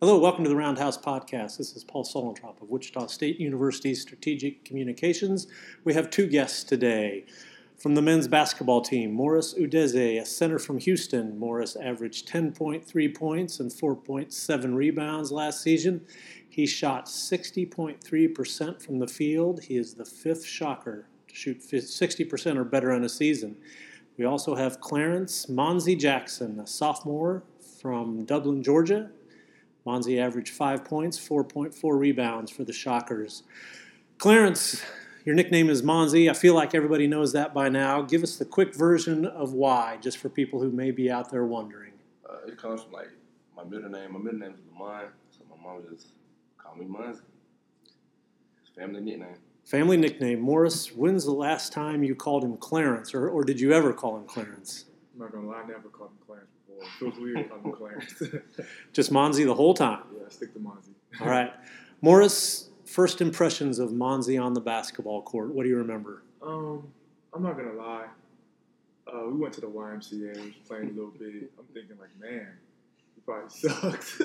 Hello, welcome to the Roundhouse Podcast. This is Paul Solentrop of Wichita State University's Strategic Communications. We have two guests today. From the men's basketball team, Morris Udeze, a center from Houston. Morris averaged 10.3 points and 4.7 rebounds last season. He shot 60.3% from the field. He is the fifth shocker to shoot 60% or better in a season. We also have Clarence Monzie Jackson, a sophomore from Dublin, Georgia. Monzie averaged 5 points, 4.4 rebounds for the Shockers. Clarence, your nickname is Monzie. I feel like everybody knows that by now. Give us the quick version of why, just for people who may be out there wondering. It comes from like my middle name. My middle name is Lamont, so my mom just called me Monzie. It's family nickname. Family nickname. Morris, when's the last time you called him Clarence, or did you ever call him Clarence? I'm not going to lie, I never called him Clarence before. It feels weird calling him Clarence. Just Monzie the whole time? Yeah, stick to Monzie. All right. Morris, first impressions of Monzie on the basketball court. What do you remember? I'm not going to lie. We went to the YMCA, was playing a little bit. I'm thinking like, man, he probably sucks.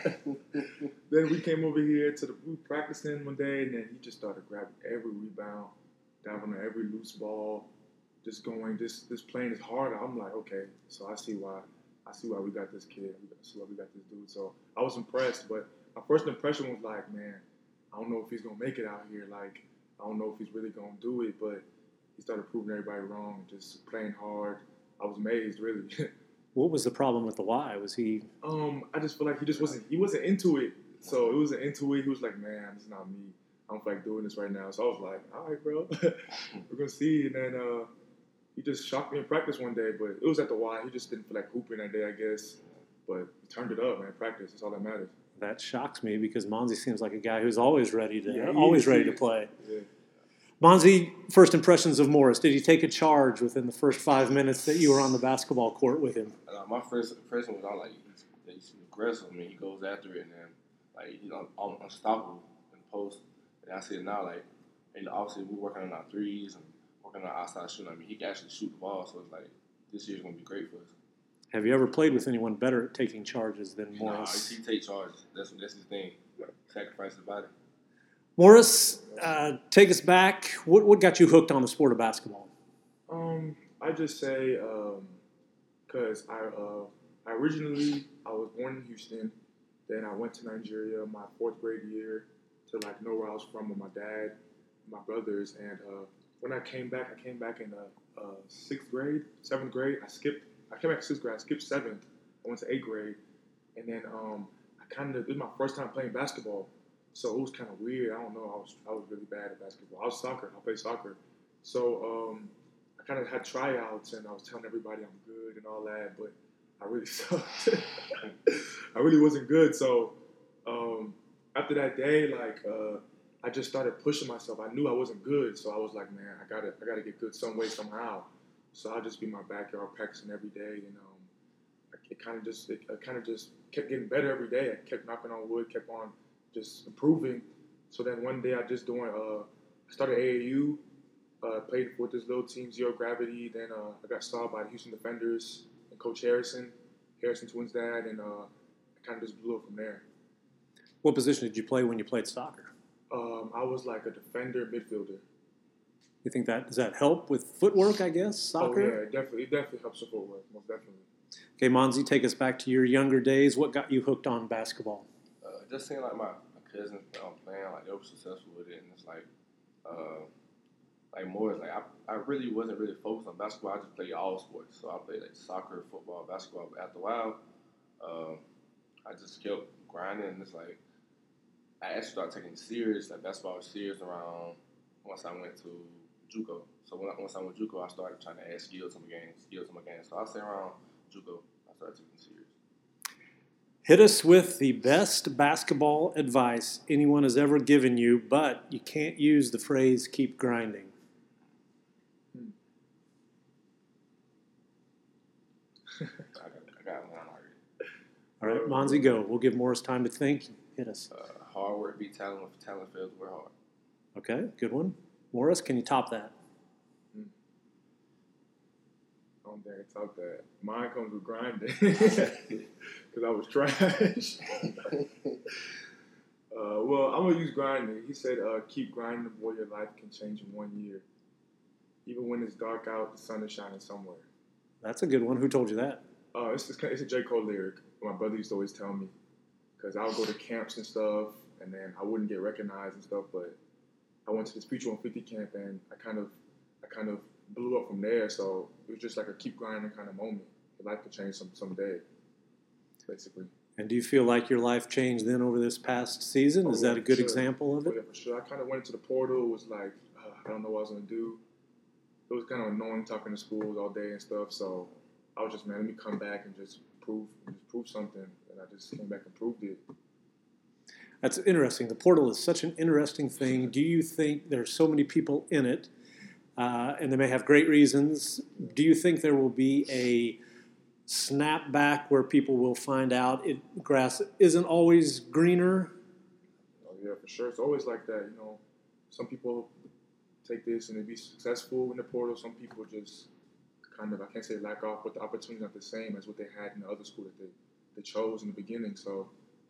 Then we came over here we were practicing one day, and then he just started grabbing every rebound, diving on every loose ball, just going, this playing is hard. I'm like, okay, so I see why we got this kid. I see why we got this dude. So I was impressed, but my first impression was like, man, I don't know if he's going to make it out here. Like, I don't know if he's really going to do it, but he started proving everybody wrong, just playing hard. I was amazed, really. What was the problem with the Y? Was he? I just feel like he wasn't into it. So it wasn't into it. He was like, man, this is not me. I don't feel like doing this right now. So I was like, all right, bro, we're going to see. And then he just shocked me in practice one day, but it was at the Y. He just didn't feel like hooping that day, I guess. But he turned it up, man. Practice, that's all that matters. That shocks me because Monzie seems like a guy who's always ready to play. Yeah. Monzie, first impressions of Morris. Did he take a charge within the first 5 minutes that you were on the basketball court with him? My first impression was he's aggressive. I mean, he goes after it, and unstoppable in the post. And I see it now, and obviously we're working on our threes and working on our outside shooting. I mean, he can actually shoot the ball, so it's like this year's going to be great for us. Have you ever played with anyone better at taking charges than Morris? He takes charges. That's his thing. Sacrifice his body. Morris, take us back. What got you hooked on the sport of basketball? I just say because I originally was born in Houston. Then I went to Nigeria my fourth grade year to know where I was from with my dad, my brothers, and when I came back in seventh grade. I came back in sixth grade. I skipped seventh. I went to eighth grade, and then it was my first time playing basketball, so it was kind of weird. I don't know. I was really bad at basketball. I played soccer, so I kind of had tryouts, and I was telling everybody I'm good and all that, but I really sucked. I really wasn't good. So after that day, I just started pushing myself. I knew I wasn't good, so I was like, man, I gotta get good some way, somehow. So I'll just be in my backyard practicing every day, and it kind of just kept getting better every day. I kept knocking on wood, kept on just improving. So then one day I started AAU, played with this little team, Zero Gravity. Then I got started by the Houston Defenders and Coach Harrison Twins' dad, and I kind of just blew it from there. What position did you play when you played soccer? I was like a defender, midfielder. You think does that help with footwork, I guess, soccer? Oh, yeah, it definitely helps with footwork, most definitely. Okay, Monzie, take us back to your younger days. What got you hooked on basketball? Just seeing my cousins playing, they were successful with it, and it's more, I really wasn't really focused on basketball. I just played all sports, so I played soccer, football, basketball. But after a while, I just kept grinding, and it's I actually started taking it serious, basketball was serious around once I went to JUCO. So once I went to JUCO, I started trying to add skills to my game. So I say around JUCO, I started taking it serious. Hit us with the best basketball advice anyone has ever given you, but you can't use the phrase keep grinding. I got one already. All right, Monzie, go. We'll give Morris time to think. Hit us. Hard work beat talent. If talent fails, work hard. Okay, good one. Morris, can you top that? I don't think I can top that. Mine comes with grinding. because I was trash. Well, I'm gonna use grinding. He said, "Keep grinding, boy. Your life can change in 1 year. Even when it's dark out, the sun is shining somewhere." That's a good one. Who told you that? It's a J. Cole lyric. My brother used to always tell me, because I would go to camps and stuff, and then I wouldn't get recognized and stuff. But I went to this Future 150 camp, and I kind of blew up from there. So it was just like a keep grinding kind of moment. Your life could change someday, basically. And do you feel like your life changed then over this past season? Is that a good example of it? Yeah, for sure. I kind of went into the portal. It was like, I don't know what I was going to do. It was kind of annoying talking to schools all day and stuff. So I was just, man, let me come back and just prove something. And I just came back and proved it. That's interesting. The portal is such an interesting thing. Do you think there's so many people in it, and they may have great reasons? Do you think there will be a snap back where people will find out grass isn't always greener? Oh, yeah, for sure. It's always like that. Some people take this and they be successful in the portal. Some people just kind of, I can't say lack off, but the opportunity's not the same as what they had in the other school that they chose in the beginning. So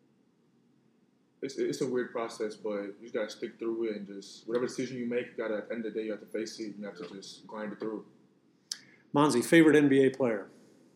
it's a weird process, but you just got to stick through it and just whatever decision you make, at the end of the day, you have to face it. You have to just grind it through. Monzi, favorite NBA player?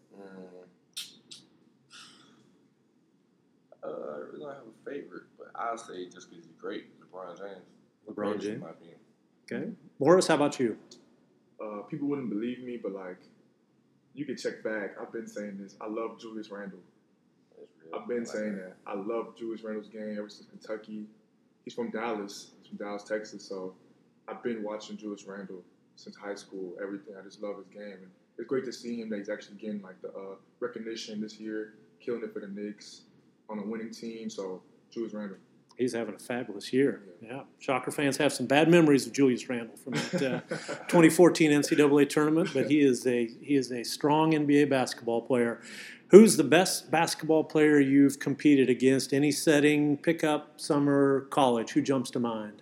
I really don't have a favorite, but I'll say just because he's great, LeBron James. LeBron James. In my opinion. Okay. Morris, how about you? People wouldn't believe me, but you can check back. I've been saying this. I love Julius Randle. I've been saying that. I love Julius Randle's game ever since Kentucky. He's from Dallas. He's from Dallas, Texas. So I've been watching Julius Randle since high school. Everything. I just love his game, and it's great to see him that he's actually getting the recognition this year, killing it for the Knicks on a winning team. So Julius Randle. He's having a fabulous year. Yeah. Shocker fans have some bad memories of Julius Randle from that 2014 NCAA tournament, but he is a strong NBA basketball player. Who's the best basketball player you've competed against? Any setting, pickup, summer, college? Who jumps to mind?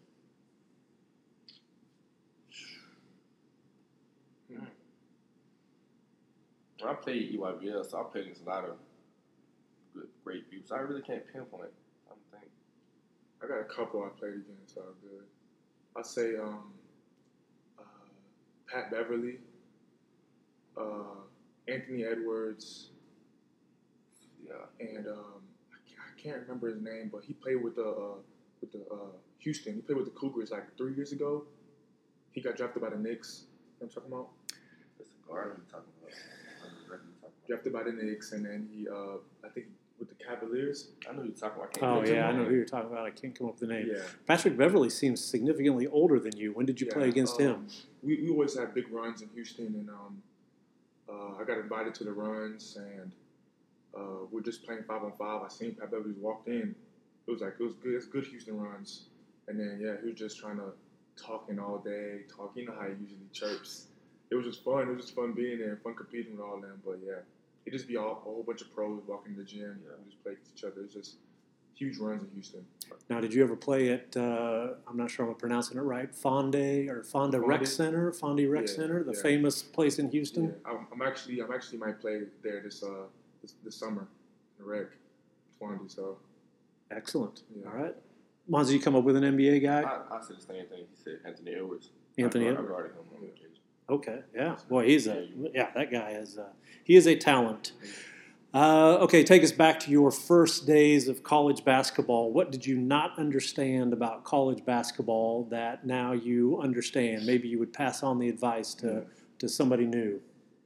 I played EYBL, so I played against a lot of great people. So I really can't pinpoint. I got a couple I played against that are good. I'd say Pat Beverly, Anthony Edwards, and I can't remember his name, but he played with the Houston. He played with the Cougars 3 years ago. He got drafted by the Knicks. You know what I'm talking about? That's the guard I'm talking about. Drafted by the Knicks, and then he, I think, with the Cavaliers. I know who you're talking about. I know who you're talking about. I can't come up with the name. Yeah. Patrick Beverly seems significantly older than you. When did you play against him? We always had big runs in Houston, and I got invited to the runs, and we're just playing 5-on-5. I seen Pat Beverly walked in. It was good. It's good Houston runs, and then he was just trying to talking all day, talking. You know how he usually chirps. It was just fun. It was just fun being there and fun competing with all of them. But yeah. It just be a whole bunch of pros walking to the gym. Yeah. We just play against each other. It's just huge runs in Houston. Now, did you ever play at, I'm not sure I'm pronouncing it right, Fonda Rec Center, the famous place in Houston? Yeah. I'm actually might play there this summer in the Rec, Fonda. So. Excellent. Yeah. All right. Monzi, you come up with an NBA guy? I said the same thing. He said Anthony Edwards. Anthony Edwards. I guarded him on occasion. Okay, yeah. Boy, that guy he is a talent. Okay, take us back to your first days of college basketball. What did you not understand about college basketball that now you understand? Maybe you would pass on the advice to somebody new.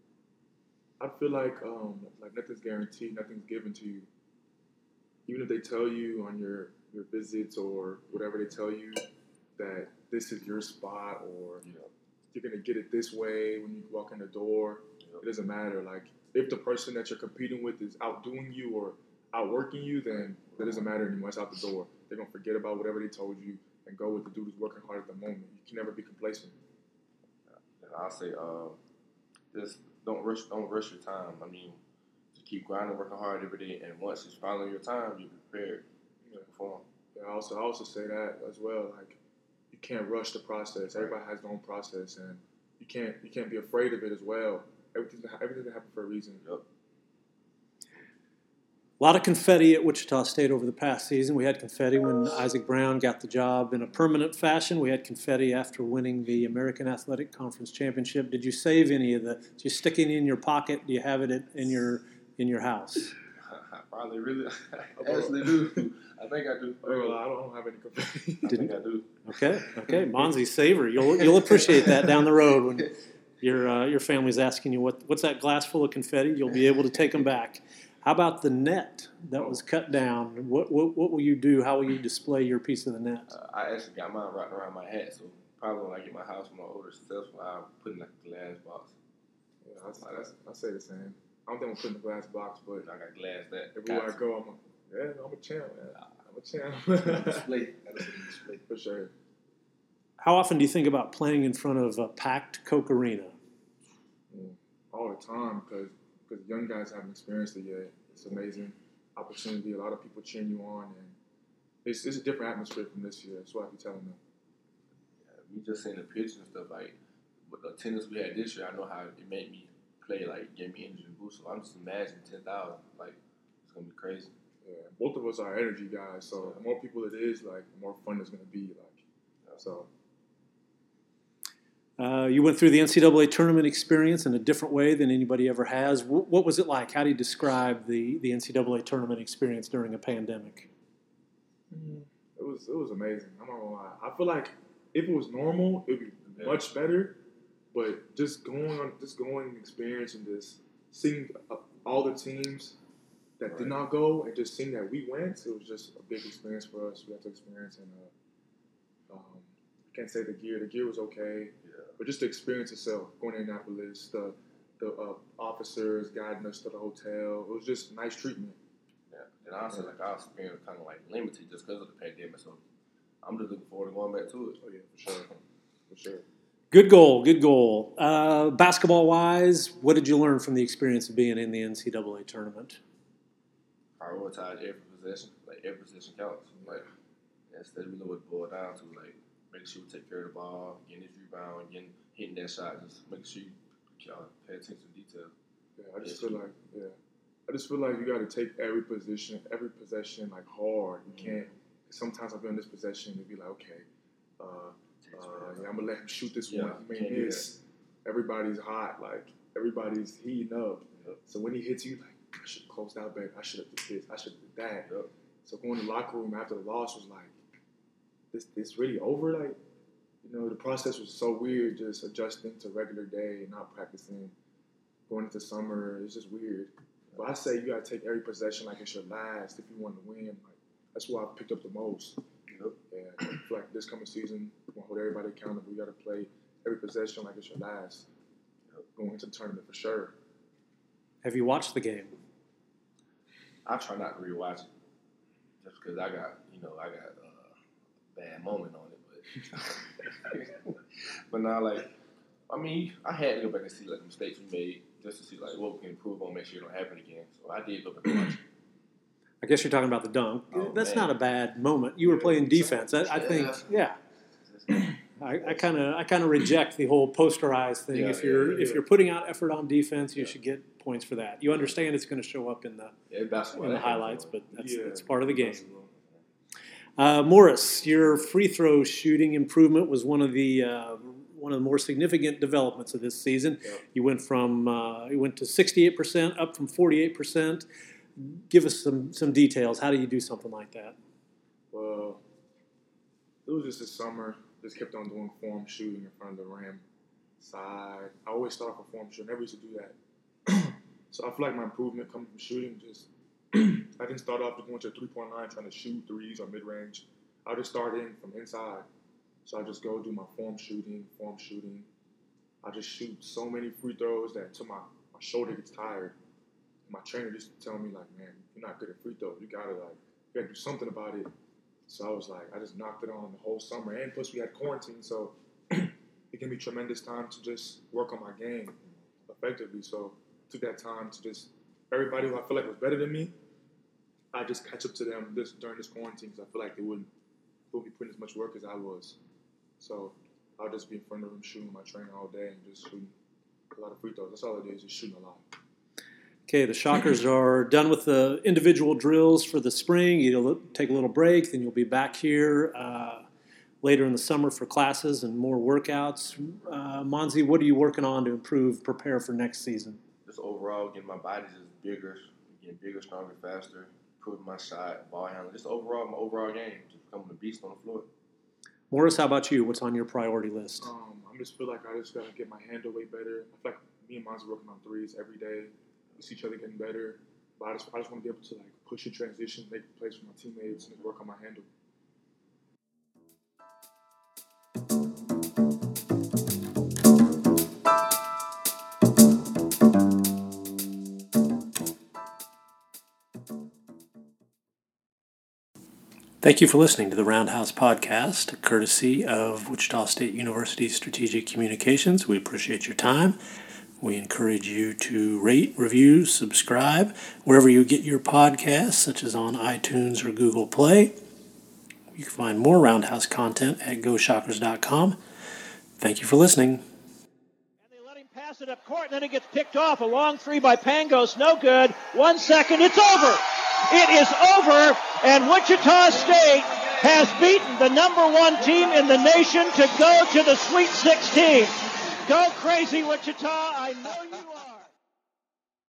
I feel like nothing's guaranteed, nothing's given to you. Even if they tell you on your visits or whatever they tell you that this is your spot or you're going to get it this way when you walk in the door. It doesn't matter. If the person that you're competing with is outdoing you or outworking you, then that doesn't matter anymore. It's out the door. They're going to forget about whatever they told you and go with the dude who's working hard at the moment. You can never be complacent. And I'll say, just don't rush your time. I mean, just keep grinding, working hard every day, and once it's finally your time, you'll be prepared to perform. Yeah, I also say that as well. You can't rush the process. Everybody has their own process, and you can't be afraid of it as well. Everything's gonna happen for a reason. Yep. A lot of confetti at Wichita State over the past season. We had confetti when Isaac Brown got the job in a permanent fashion. We had confetti after winning the American Athletic Conference Championship. Did you save any of the? Did you stick it in your pocket? Do you have it in your house? I probably really actually do. I think I do. I don't have any confetti. I think I do. Okay. Monzi, savor. You'll appreciate that down the road when your family's asking you what's that glass full of confetti. You'll be able to take them back. How about the net that was cut down? What will you do? How will you display your piece of the net? I actually got mine wrapped around my hat, so probably when I get my house when I'm older, successful, I'll put in like a glass box. Yeah, I say the same. I don't think I'm putting in a glass box, but I got glass that. Everywhere I go, I'm a champ, man. I'm a champ. Display. For sure. How often do you think about playing in front of a packed Coke Arena? All the time, because young guys haven't experienced it yet. It's amazing opportunity. A lot of people cheering you on, and it's a different atmosphere from this year. That's what I be telling them. We just seeing the pictures and stuff, like with the attendance we had this year, I know how it made me play, like gave me energy boost. So I'm just imagining 10,000, like it's gonna be crazy. Yeah, both of us are energy guys, so the more people it is, like the more fun it's gonna be. So. You went through the NCAA tournament experience in a different way than anybody ever has. What was it like? How do you describe the NCAA tournament experience during a pandemic? It was amazing. I'm not gonna lie. I feel like if it was normal, it'd be much better. But just going experience and just seeing all the teams that did not go and just seeing that we went, it was just a big experience for us. We had to experience, and I can't say the gear. The gear was okay. But just the experience itself, going to Indianapolis, the officers guiding us to the hotel, it was just nice treatment. Yeah, and honestly, like our experience kind of like limited just because of the pandemic. So I'm just looking forward to going back to it. Oh yeah, for sure. Good goal. Basketball-wise, what did you learn from the experience of being in the NCAA tournament? Prioritize every possession. Like every possession counts. Like that's really what it boiled down to. Like making sure we take care of the ball, getting his rebound, hitting that shot, just making sure you pay attention to detail. Yeah, I just feel like you got to take every possession like hard. You can't. Sometimes I'll be on this possession and be like, okay, I'm gonna let him shoot this one. He may miss. Everybody's hot, like everybody's heating up. Yep. So when he hits you, like I should have closed out better. I should have did this. I should have did that. Yep. So going to the locker room after the loss was like, this really over? Like, the process was so weird, just adjusting to regular day, not practicing, going into summer. It's just weird. But I say you got to take every possession like it's your last if you want to win. Like, that's what I picked up the most. Yep. And I feel like this coming season, we want to hold everybody accountable. You got to play every possession like it's your last. Going into the tournament for sure. Have you watched the game? I try not to rewatch it just because I got a bad moment on it. But now, like, I mean, I had to go back and see like the mistakes we made just to see like what we can improve on, make sure it don't happen again. So I did go back and watch it. I guess you're talking about the dunk. That's not a bad moment. You were playing defense. I think, I kind of reject the whole posterized thing. If you're putting out effort on defense, you should get points for that. You understand it's going to show up in the highlights, but that's part of the game. Morris, your free throw shooting improvement was one of the more significant developments of this season. Yep. You went to 68%, up from 48%. Give us some details. How do you do something like that? Well, it was just this summer. Just kept on doing form shooting in front of the rim, side. I always start off with form shooting. Never used to do that. So I feel like my improvement coming from shooting just I didn't start off going to the 3-point line trying to shoot threes or mid-range. I just start in from inside. So I just go do my form shooting. I just shoot so many free throws that until my shoulder gets tired. My trainer just tell me like, man, you're not good at free throws. You gotta do something about it. So I was like, I just knocked it on the whole summer. And plus we had quarantine, so it gave me tremendous time to just work on my game effectively. So I took that time to just, everybody who I feel like was better than me, I just catch up to them during this quarantine because I feel like they wouldn't be putting as much work as I was. So I'll just be in front of them shooting my trainer all day and just shooting a lot of free throws. That's all it is shooting a lot. Okay, the Shockers are done with the individual drills for the spring. You'll take a little break, then you'll be back here later in the summer for classes and more workouts. Monzi, what are you working on to prepare for next season? Just overall, getting my body just bigger, getting bigger, stronger, faster, improving my shot, ball handling, just overall, my overall game, just becoming a beast on the floor. Morris, how about you? What's on your priority list? I just feel like I just got to get my handle way better. I feel like me and Monzi working on threes every day. We see each other getting better. But I just want to be able to push a transition, make plays for my teammates, and work on my handle. Thank you for listening to the Roundhouse Podcast, courtesy of Wichita State University Strategic Communications. We appreciate your time. We encourage you to rate, review, subscribe wherever you get your podcasts, such as on iTunes or Google Play. You can find more Roundhouse content at GoShockers.com. Thank you for listening. And they let him pass it up court, and then it gets picked off. A long three by Pangos, no good. 1 second, it's over. It is over, and Wichita State has beaten the #1 team in the nation to go to the Sweet 16. Go crazy, Wichita. I know you.